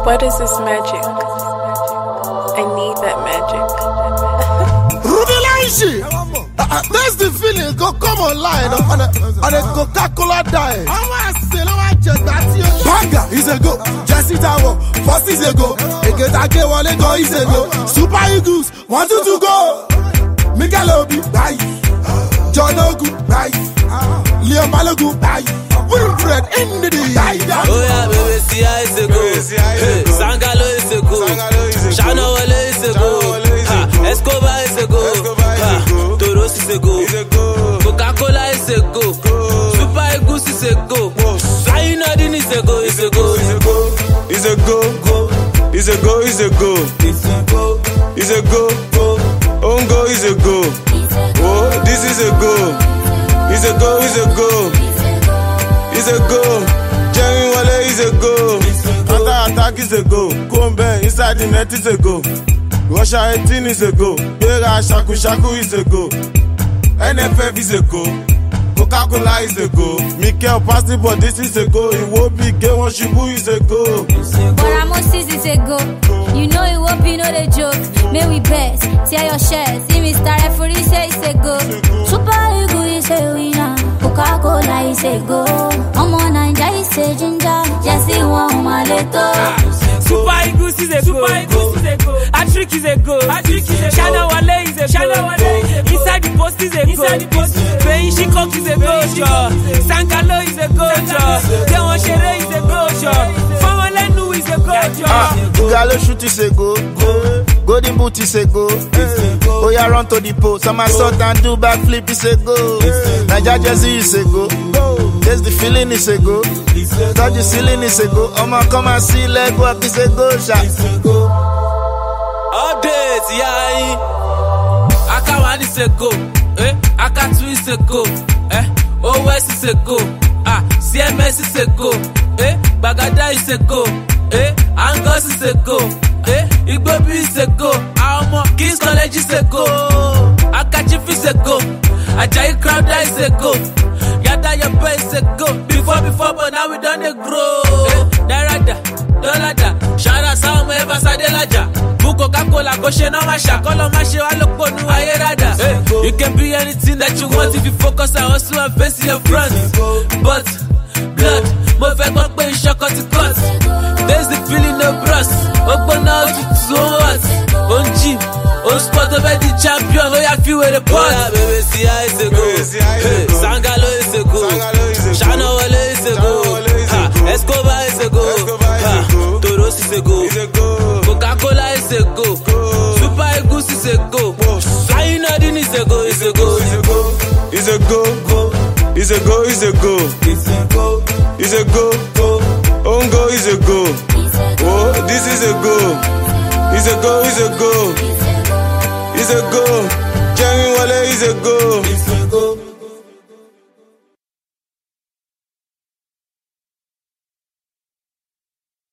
What is this magic? I need that magic. Rudy Laishi! That's the feeling. Go come online on a Coca-Cola diet. Banga is a go. Jesse Tower, first is a go. Eketake Wale go is a go. Super Eagles, 1, 2 to go. Miguel Obi, bye. John Ogu, bye. Liam Balogu, bye. Wilfred in the day. Oh yeah, baby, Sia is a go. Hey, Sangalo is a go. Shana Wale is a go. Escobar is a go. Toros is a go. Coca-Cola is a go. Super Eagles is a go. Sayinadin is a go. Is a go. Is a go. Is a go. Is a go. Is a go. Ongo is a go. Oh, this is a go. Is a go. Is a go. Is a go. Jerry Wale is a go. Attack is a go. Kombe inside the net is a go. Russia 18 is a go. Bera Shaku is a go. NFF is a go. Coca-Cola is a go. Mikel Pasti, but this is a go. Iwobi K1 Shibu is a go. Boramosis is a go. You know Iwobi know the joke. May we best tear your shirts. See Mr. Referee say it's a go. Super Eagle is a winner. Coca-Cola is a go. Omo Naija is a ginger. Jesse Wamaleto. Super Eagles is a go. Atrick is a go. Shana Wale is a go. Inside the post is a go. Beyishi Cook is a go. Sankalo is a go. Dewon Shere is a go. Famalenu is a go. Galo shoot is a go. Golden boot is a go. Oya run to the post. Somersault and do backflip is a go. Naija Jersey is a go. There's the feeling is a go. Touch the ceiling is a go. I'ma come and see leg work is a go. Updates, yeah. Aka1 is a go. Aka2 is a go. OS is a go. CMS is a go. Bagada is a go. Angos is a go. Igbobi is a go. King's College is a go. Akachif is a go. Ajayi Crowder is a go. Yada your boy is a go. Before, but now we done a grow. Darada, Dolada, Shara Sam Eva Sadelaja. Coca-Cola, Goshe no Masha, Kolo Mashe, Alokonu, Ayerada. You can be anything that you want if you focus and hustle and face your front. But, blood, move back when you shock out the cut. There's the feeling of brass. Open out to what? On gym, on spot of the champion. Oh, yeah, feel where the part. Oh, yeah, baby, Sia is a go. Hey, Sangalo is a go. Shana Wale is a go. Escobar is a go. Toros is a go. Coca-Cola is a go. Super Eagles is a go. Sayinadin is a go. Is a go. Is a go. Is a go. Is a go. Is a go. Ongo is a go. Oh, this is a go. Is a go. Is a go. Is a go. Jerry Wale is a go.